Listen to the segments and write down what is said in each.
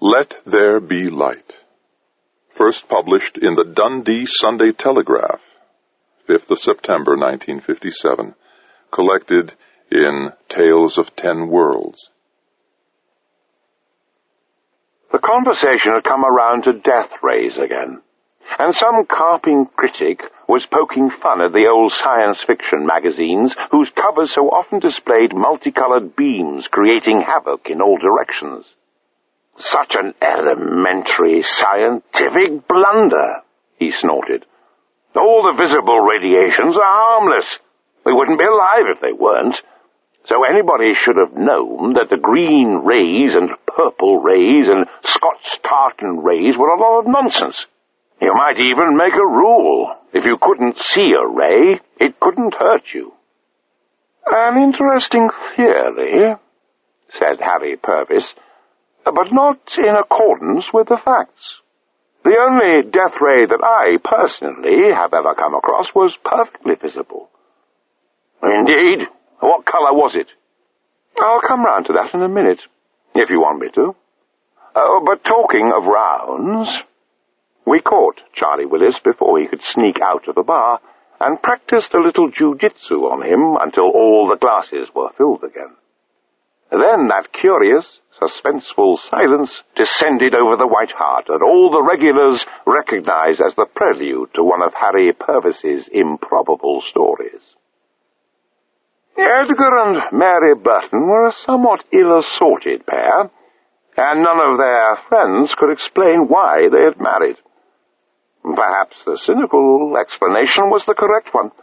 Let There Be Light. First published in the Dundee Sunday Telegraph, 5th of September 1957. Collected in Tales of 10 Worlds. The conversation had come around to death rays again, and some carping critic was poking fun at the old science fiction magazines whose covers so often displayed multicolored beams creating havoc in all directions. Such an elementary scientific blunder, he snorted. All the visible radiations are harmless. We wouldn't be alive if they weren't. So anybody should have known that the green rays and purple rays and Scotch tartan rays were a lot of nonsense. You might even make a rule. If you couldn't see a ray, it couldn't hurt you. An interesting theory, said Harry Purvis, but not in accordance with the facts. The only death ray that I personally have ever come across was perfectly visible. Indeed? What colour was it? I'll come round to that in a minute, if you want me to. But talking of rounds, we caught Charlie Willis before he could sneak out of the bar and practiced a little jiu-jitsu on him until all the glasses were filled again. Then that curious, suspenseful silence descended over the White Hart, and all the regulars recognized as the prelude to one of Harry Purvis's improbable stories. Edgar and Mary Burton were a somewhat ill-assorted pair, and none of their friends could explain why they had married. Perhaps the cynical explanation was the correct one.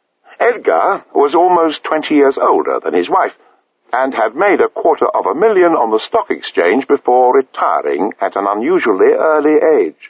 Edgar was almost 20 years older than his wife, and had made $250,000 on the stock exchange before retiring at an unusually early age.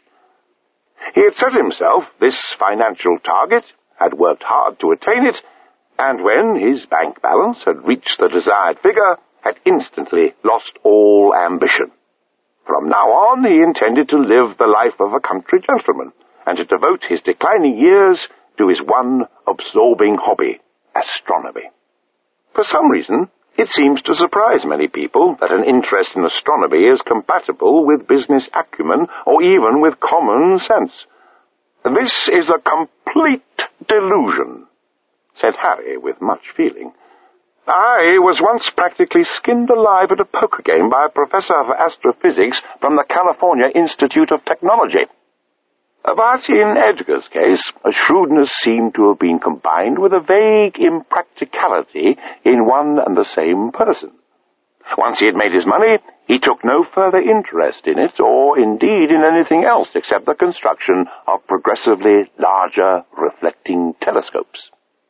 He had set himself this financial target, had worked hard to attain it, and when his bank balance had reached the desired figure, had instantly lost all ambition. From now on, he intended to live the life of a country gentleman, and to devote his declining years to his one absorbing hobby, astronomy. For some reason, it seems to surprise many people that an interest in astronomy is compatible with business acumen or even with common sense. This is a complete delusion, said Harry with much feeling. I was once practically skinned alive at a poker game by a professor of astrophysics from the California Institute of Technology. But in Edgar's case, a shrewdness seemed to have been combined with a vague impracticality in one and the same person. Once he had made his money, he took no further interest in it, or indeed in anything else except the construction of progressively larger reflecting telescopes.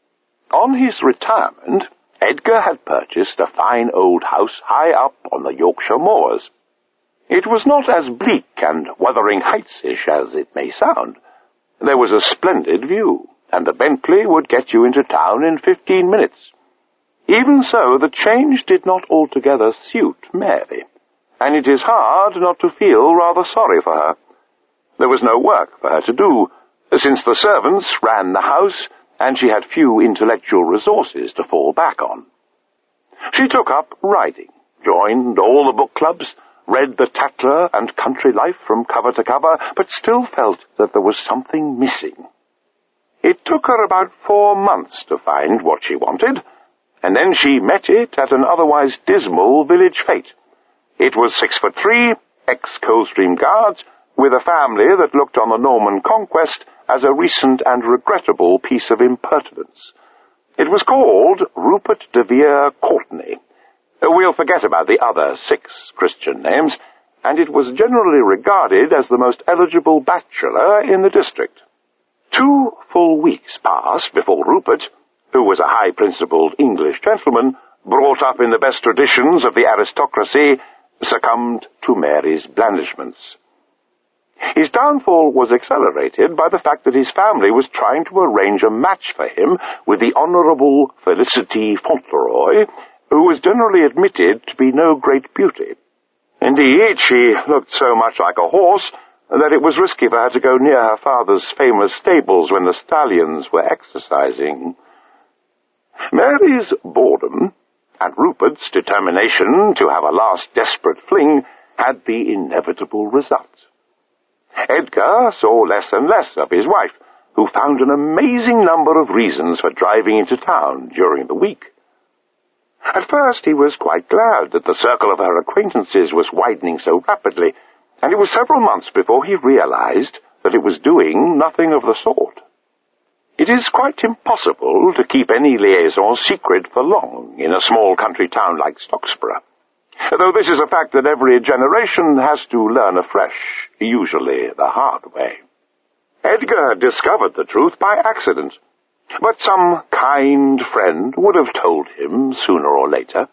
On his retirement, Edgar had purchased a fine old house high up on the Yorkshire moors. It was not as bleak and Wuthering Heights-ish as it may sound. There was a splendid view, and the Bentley would get you into town in 15 minutes. Even so, the change did not altogether suit Mary, and it is hard not to feel rather sorry for her. There was no work for her to do, since the servants ran the house, and she had few intellectual resources to fall back on. She took up writing, joined all the book clubs, read The Tatler and Country Life from cover to cover, but still felt that there was something missing. It took her about 4 months to find what she wanted, and then she met it at an otherwise dismal village fete. It was 6'3", ex-Coldstream Guards, with a family that looked on the Norman Conquest as a recent and regrettable piece of impertinence. It was called Rupert de Vere Courtenay. We'll forget about the other 6 Christian names, and it was generally regarded as the most eligible bachelor in the district. 2 full weeks passed before Rupert, who was a high-principled English gentleman, brought up in the best traditions of the aristocracy, succumbed to Mary's blandishments. His downfall was accelerated by the fact that his family was trying to arrange a match for him with the Honourable Felicity Fauntleroy, who was generally admitted to be no great beauty. Indeed, she looked so much like a horse that it was risky for her to go near her father's famous stables when the stallions were exercising. Mary's boredom, and Rupert's determination to have a last desperate fling, had the inevitable result. Edgar saw less and less of his wife, who found an amazing number of reasons for driving into town during the week. At first he was quite glad that the circle of her acquaintances was widening so rapidly, and it was several months before he realized that it was doing nothing of the sort. It is quite impossible to keep any liaison secret for long in a small country town like Stocksborough, though this is a fact that every generation has to learn afresh, usually the hard way. Edgar had discovered the truth by accident, but some kind friend would have told him sooner or later.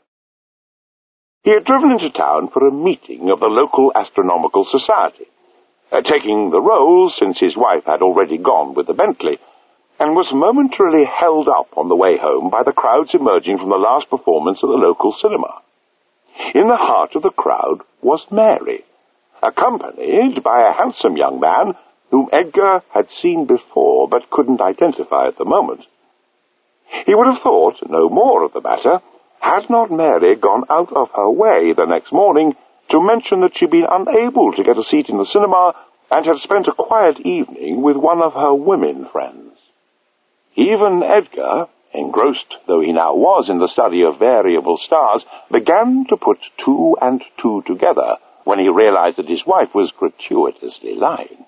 He had driven into town for a meeting of the local astronomical society, taking the roll since his wife had already gone with the Bentley, and was momentarily held up on the way home by the crowds emerging from the last performance at the local cinema. In the heart of the crowd was Mary, accompanied by a handsome young man whom Edgar had seen before but couldn't identify at the moment. He would have thought no more of the matter had not Mary gone out of her way the next morning to mention that she'd been unable to get a seat in the cinema and had spent a quiet evening with one of her women friends. Even Edgar, engrossed though he now was in the study of variable stars, began to put two and two together when he realized that his wife was gratuitously lying.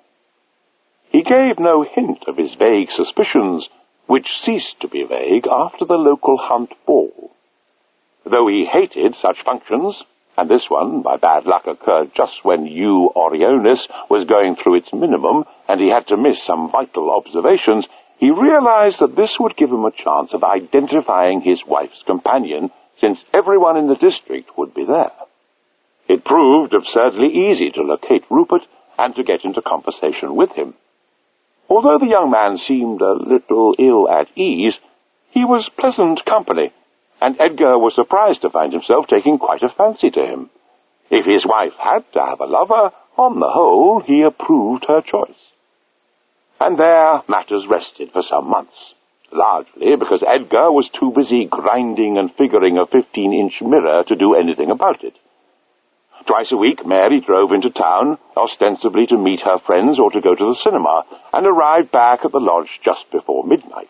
He gave no hint of his vague suspicions, which ceased to be vague after the local hunt ball. Though he hated such functions, and this one, by bad luck, occurred just when U Orionis was going through its minimum, and he had to miss some vital observations, he realized that this would give him a chance of identifying his wife's companion, since everyone in the district would be there. It proved absurdly easy to locate Rupert and to get into conversation with him. Although the young man seemed a little ill at ease, he was pleasant company, and Edgar was surprised to find himself taking quite a fancy to him. If his wife had to have a lover, on the whole he approved her choice. And there matters rested for some months, largely because Edgar was too busy grinding and figuring a 15-inch mirror to do anything about it. Twice a week Mary drove into town, ostensibly to meet her friends or to go to the cinema, and arrived back at the lodge just before midnight.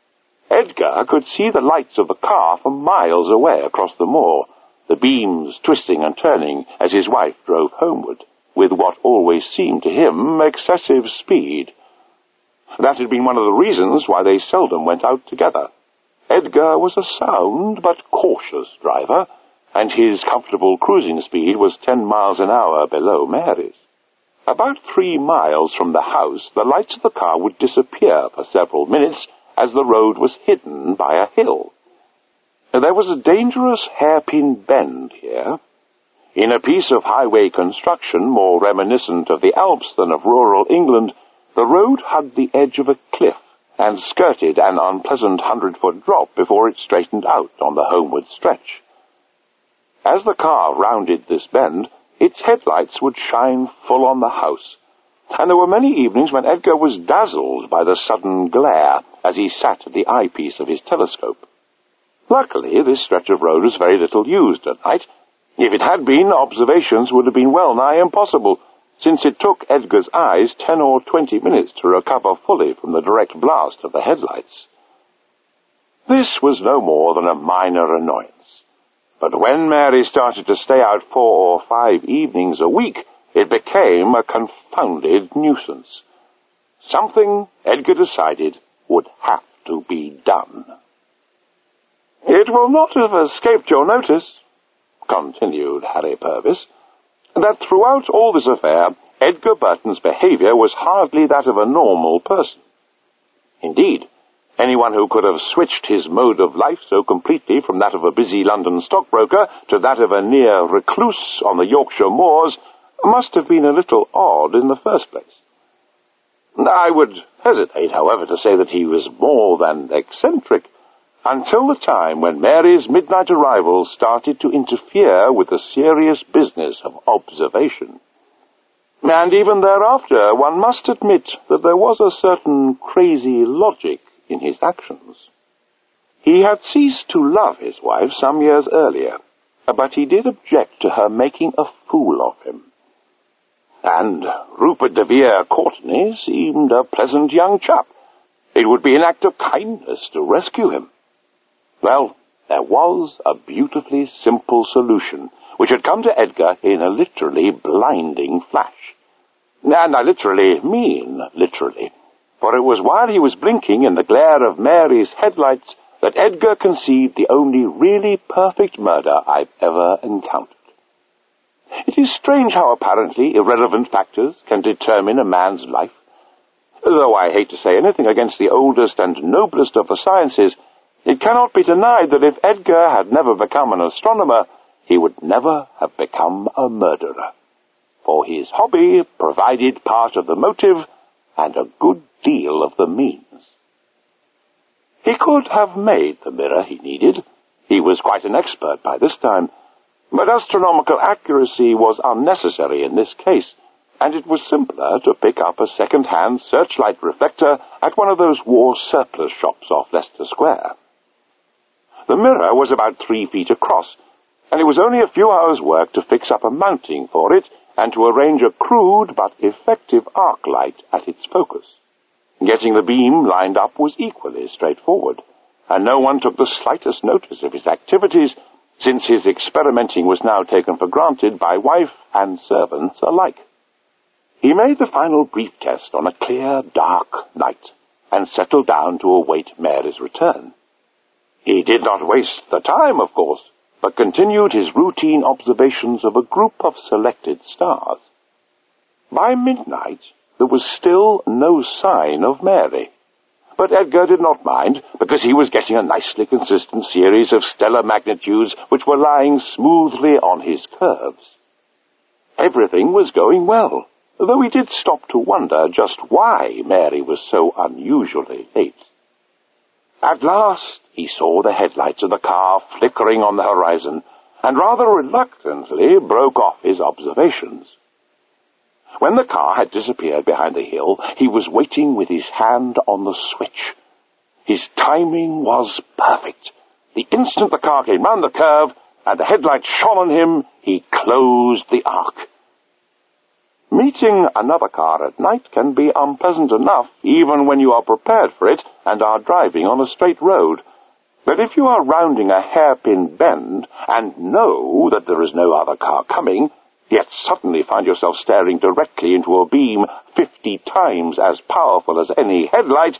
Edgar could see the lights of the car for miles away across the moor, the beams twisting and turning as his wife drove homeward, with what always seemed to him excessive speed. That had been one of the reasons why they seldom went out together. Edgar was a sound but cautious driver, and his comfortable cruising speed was 10 miles an hour below Mary's. About 3 miles from the house, the lights of the car would disappear for several minutes as the road was hidden by a hill. There was a dangerous hairpin bend here. In a piece of highway construction more reminiscent of the Alps than of rural England, the road hugged the edge of a cliff and skirted an unpleasant 100-foot drop before it straightened out on the homeward stretch. As the car rounded this bend, its headlights would shine full on the house, and there were many evenings when Edgar was dazzled by the sudden glare as he sat at the eyepiece of his telescope. Luckily, this stretch of road was very little used at night. If it had been, observations would have been well nigh impossible, since it took Edgar's eyes 10 or 20 minutes to recover fully from the direct blast of the headlights. This was no more than a minor annoyance. But when Mary started to stay out 4 or 5 evenings a week, it became a confounded nuisance. Something, Edgar decided, would have to be done. "It will not have escaped your notice," continued Harry Purvis, "that throughout all this affair, Edgar Burton's behavior was hardly that of a normal person. Indeed, anyone who could have switched his mode of life so completely from that of a busy London stockbroker to that of a near recluse on the Yorkshire moors must have been a little odd in the first place. I would hesitate, however, to say that he was more than eccentric, until the time when Mary's midnight arrival started to interfere with the serious business of observation. And even thereafter, one must admit that there was a certain crazy logic in his actions. He had ceased to love his wife some years earlier, but he did object to her making a fool of him. And Rupert de Vere Courtenay seemed a pleasant young chap. It would be an act of kindness to rescue him. Well, there was a beautifully simple solution, which had come to Edgar in a literally blinding flash. And I literally mean literally, for it was while he was blinking in the glare of Mary's headlights that Edgar conceived the only really perfect murder I've ever encountered. It is strange how apparently irrelevant factors can determine a man's life. Though I hate to say anything against the oldest and noblest of the sciences, it cannot be denied that if Edgar had never become an astronomer, he would never have become a murderer. For his hobby provided part of the motive and a good deal of the means. He could have made the mirror he needed. He was quite an expert by this time. But astronomical accuracy was unnecessary in this case, and it was simpler to pick up a second-hand searchlight reflector at one of those war surplus shops off Leicester Square. The mirror was about 3 feet across, and it was only a few hours' work to fix up a mounting for it and to arrange a crude but effective arc light at its focus. Getting the beam lined up was equally straightforward, and no one took the slightest notice of his activities, since his experimenting was now taken for granted by wife and servants alike. He made the final brief test on a clear, dark night, and settled down to await Mary's return. He did not waste the time, of course, but continued his routine observations of a group of selected stars. By midnight, there was still no sign of Mary. But Edgar did not mind, because he was getting a nicely consistent series of stellar magnitudes which were lying smoothly on his curves. Everything was going well, though he did stop to wonder just why Mary was so unusually late. At last he saw the headlights of the car flickering on the horizon, and rather reluctantly broke off his observations. When the car had disappeared behind the hill, he was waiting with his hand on the switch. His timing was perfect. The instant the car came round the curve and the headlights shone on him, he closed the arc. Meeting another car at night can be unpleasant enough, even when you are prepared for it and are driving on a straight road. But if you are rounding a hairpin bend and know that there is no other car coming, yet suddenly find yourself staring directly into a beam 50 times as powerful as any headlight,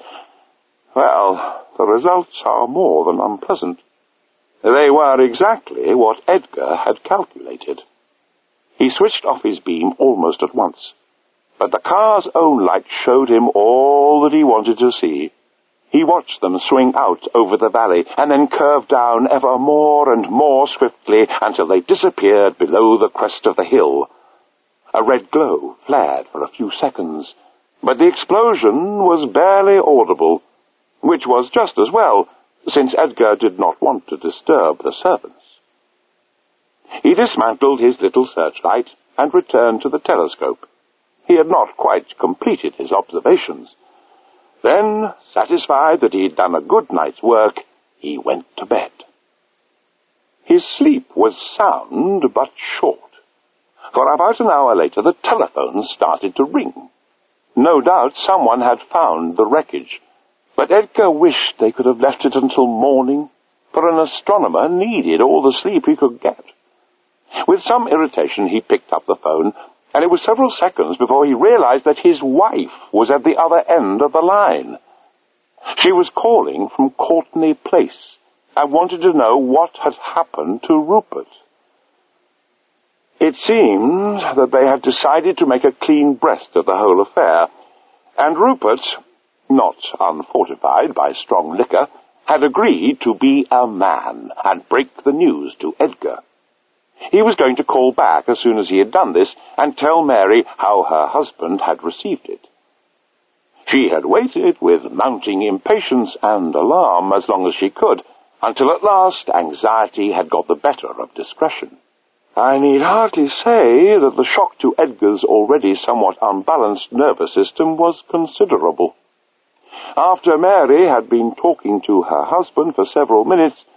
well, the results are more than unpleasant. They were exactly what Edgar had calculated. He switched off his beam almost at once, but the car's own light showed him all that he wanted to see. He watched them swing out over the valley and then curve down ever more and more swiftly until they disappeared below the crest of the hill. A red glow flared for a few seconds, but the explosion was barely audible, which was just as well, since Edgar did not want to disturb the servants. He dismantled his little searchlight and returned to the telescope. He had not quite completed his observations. Then, satisfied that he had done a good night's work, he went to bed. His sleep was sound but short, for about an hour later the telephone started to ring. No doubt someone had found the wreckage, but Edgar wished they could have left it until morning, for an astronomer needed all the sleep he could get. With some irritation he picked up the phone, and it was several seconds before he realized that his wife was at the other end of the line. She was calling from Courtenay Place and wanted to know what had happened to Rupert. It seemed that they had decided to make a clean breast of the whole affair, and Rupert, not unfortified by strong liquor, had agreed to be a man and break the news to Edgar. He was going to call back as soon as he had done this and tell Mary how her husband had received it. She had waited with mounting impatience and alarm as long as she could, until at last anxiety had got the better of discretion. I need hardly say that the shock to Edgar's already somewhat unbalanced nervous system was considerable. After Mary had been talking to her husband for several minutes,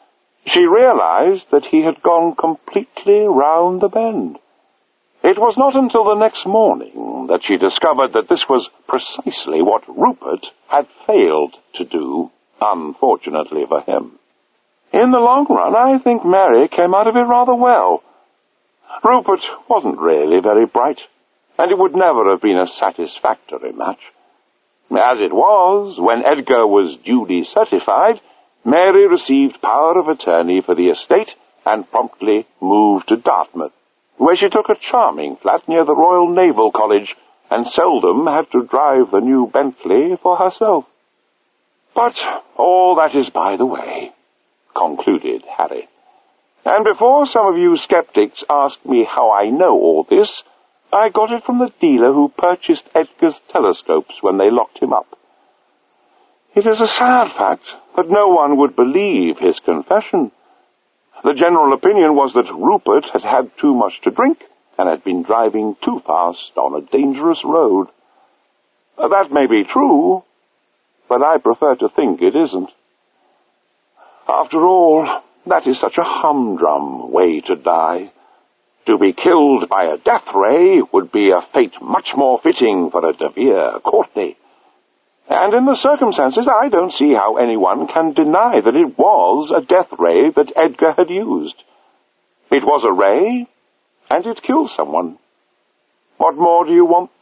She realized that he had gone completely round the bend. It was not until the next morning that she discovered that this was precisely what Rupert had failed to do, unfortunately for him. In the long run, I think Mary came out of it rather well. Rupert wasn't really very bright, and it would never have been a satisfactory match. As it was, when Edgar was duly certified, Mary received power of attorney for the estate and promptly moved to Dartmouth, where she took a charming flat near the Royal Naval College and seldom had to drive the new Bentley for herself. But all that is by the way, concluded Harry. And before some of you skeptics ask me how I know all this, I got it from the dealer who purchased Edgar's telescopes when they locked him up. It is a sad fact that no one would believe his confession. The general opinion was that Rupert had had too much to drink and had been driving too fast on a dangerous road. That may be true, but I prefer to think it isn't. After all, that is such a humdrum way to die. To be killed by a death ray would be a fate much more fitting for a De Vere Courtney. And in the circumstances, I don't see how anyone can deny that it was a death ray that Edgar had used. It was a ray, and it killed someone. What more do you want?